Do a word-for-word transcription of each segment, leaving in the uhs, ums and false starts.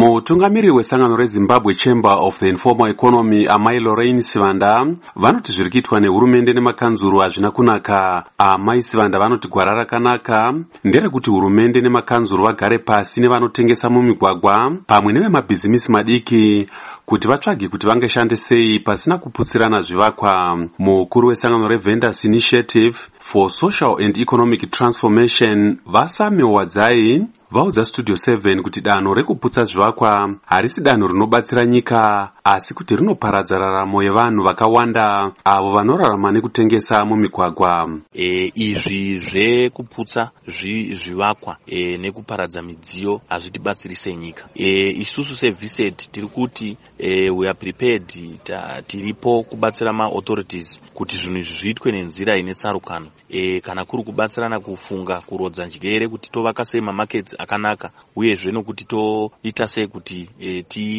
Mutungamiri wesangano reZimbabwe Chamber of the Informal Economy Amai Lorraine Sivanda vanoti zviri kuitwa nehurumende nemakanzuru hazvina kunaka. Amai Sivanda vanoti gwara rakanaka nderekuti hurumende nemakanzuru vagare pasi nevanotengesa mumigwagwa pamwe nevemabhizimisi madiki kuti vatsvage kuti vangeshandise sei pasina kuputsirana zvivakwa. Mukuru wesangano reVendors Initiative for Social and Economic Transformation Vasame Wadzai vaudza Studio seven kuti danho rekuputsa zvivakwa harisi danho rinobatsira nyika asi kuti rinoparadza raramo yevanhu vakawanda avo vanorarama nekutengesa mumigwagwa. E, izvi zvekuputsa zvivakwa e, nekuparadza midziyo hazvitibatsiri senyika. E, isusu seViset tiri kuti e, we are prepared ta, tiripo kubatsira ma-authorities kuti zvinhu izvi zviitwe nenzira ine tsarukano. E, kana kuri kubatsirana kufunga kurodza njere kuti tovaka sei mamarkets akanaka uyezve nokuti toita sei kuti e,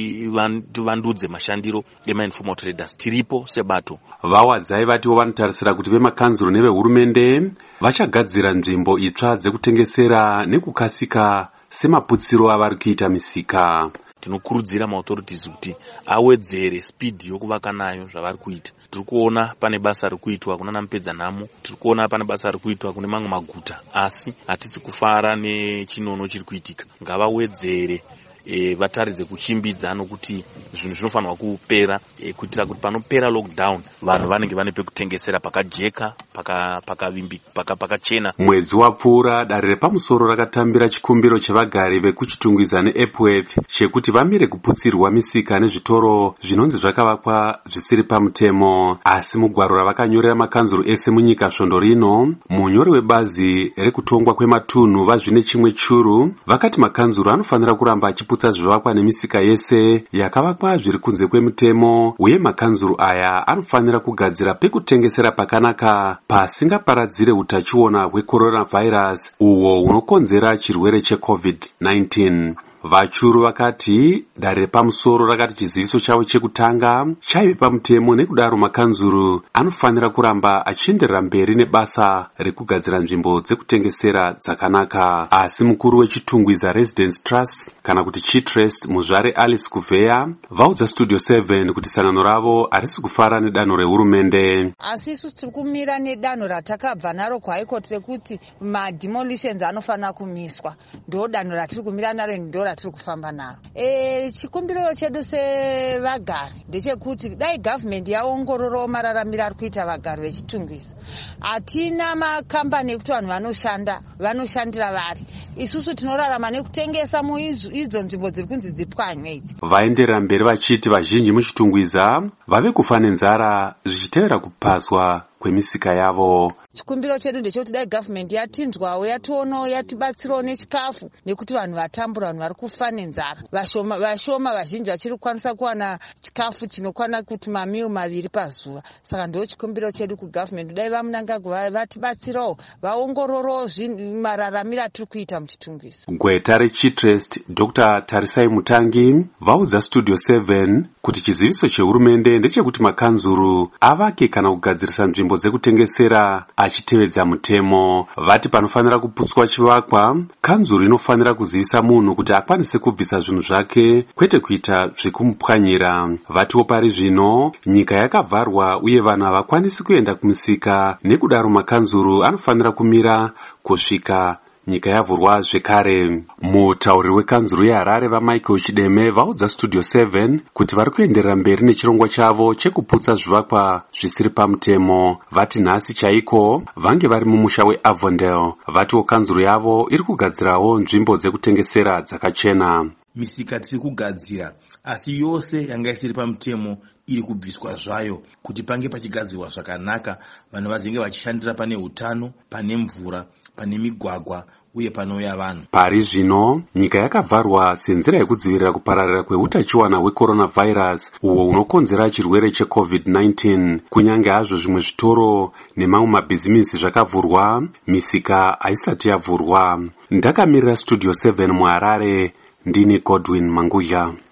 tivandudze mashandiro ema-informal traders tiripo sebato. Vawadzai vatiwo vanotarisira kuti vemakanzuru nevehurumende vachagadzira nzvimbo itsva dzekutengesera nekukasika semaputsiro avari kuita misika. Tinokurudzira ma-authorities kuti awedzere speed yokuvaka nayo zvavari kuita. Tiri kuona pane basa riri kuitwa kuna Mupedza Nhamo, tiri kuona pane basa riri kuitwa kune mamwe maguta, asi hatisi kufara nechinono chiri kuitika. Ngavawedzere e, vataridze kuchimbidza nokuti zvinhu zvinofanirwa kupera e, kuitira kuti panopera lockdown vanhu vanenge vane pekutengesera pakajeka pakavimbi paka pakachena. Paka mwedzi wapfuura dare repamusoro rakatambira chikumbiro chevagari vekuchitungwiza neEpworth chekuti vamire kuputsirwa misika nezvitoro zvinonzi zvakavakwa zvisiri pamutemo. Asi mugwaro ravakanyorera makanzuru ese munyika svondo rino, munyori webazi rekutongwa kwematunhu vazvine chimwe churu vakati makanzuru anofanira kuramba achiputsa zvivakwa nemisika yese yakavakwa zviri kunze kwemutemo uye makanzuru aya anofanira kugadzira pekutengesera pakanaka pasingaparadzire utachiona hwecoronavirus uwo hunokonzera chirwere checovid nineteen. Vachuru vakati dare repamusoro rakati chiziviso chavo chekutanga chaive pamutemo nekudaro makanzuru anofanira kuramba achienderera mberi nebasa rekugadzira nzvimbo dzekutengesera dzakanaka. Asi mukuru wechitungwiza Residence Trust kana kuti Chitrust muzvare Alice Kuveya vaudza Studio seven kuti sangano ravo harisi kufara nedanho rehurumende. Asi isu tiri kumira nedanho ratakabva naro kuHigh Court rekuti mademolitions anofanira kumiswa. Ndo danho ratiri kumira naro ndo tiri kufamba naro. E, chikumbiro chedu sevagari ndechekuti dai government yaongororo mararamiro ari kuita vagari vechitungwiza. Hatina makambani ekuti vanhu vanoshanda vanoshandira vari. Isusu tinorarama nekutengesa muidzo nzvimbo dziri kunzi dzipwanywe idzi. Vaenderera mberi vachiti vazhinji muchitungwiza vave kufa nenzara zvichitevera kupazwa kwemisika yavo. Chikumbiro chedu ndechekuti dai government yatinzwawo yationawo yatibatsirawo nechikafu nekuti vanhu vatambura vanhu vari kufa nenzara. Vashoma vashoma vazhinji vachiri kukwanisa kuwana chikafu chinokwana kuti mamiyo maviri pazuva. Saka ndo chikumbiro chedu kugovernment dai vamunangagwa vatibatsirawo vaongororo mararamiro atiri kuita muchitungwiza. Gweta reChitrust Doctor Tarisai Mutangi vaudza Studio seven kuti chiziviso chehurumende ndechekuti makanzuru avake kana kugadzirisa nzvimbo dzekutengesera achitevedza mutemo. Vati panofanira kuputswa chivakwa, kanzuru inofanira kuzivisa munhu kuti akwanise kubvisa zvinhu zvake kwete kuita zvekumupwanyira. Vatiwo pari zvino nyika yakavharwa uye vanhu havakwanisi kuenda kumisika nekudaro makanzuru anofanira kumira kusvika nyika yavhurwa zvekare. Mutauri wekanzuru yeHarare vaMichael Chideme vaudza Studio seven kuti vari kuenderera mberi nechirongwa chavo chekuputsa zvivakwa zvisiri pamutemo. Vati nhasi chaiko vange vari mumusha weAvondale. Vatiwo kanzuru yavo iri kugadzirawo nzvimbo dzekutengesera dzakachena. Misika tiri kugadzira asi yose yanga isiri pamutemo iri kubviswa zvayo kuti pange pachigadzirwa zvakanaka vanhu vazenge vachishandira pane utano, pane mvura, pane migwagwa uye panouya vanhu. Pari zvino nyika yakavharwa senzira yekudzivirira kupararira kweutachiwana hwecoronavirus uwo unokonzera chirwere checovid nineteen. Kunyange hazvo zvimwe zvitoro nemamwe mabhizimisi zvakavhurwa, misika haisati yavhurwa. Ndakamirira Studio seven muHarare ndini Godwin Mangudya.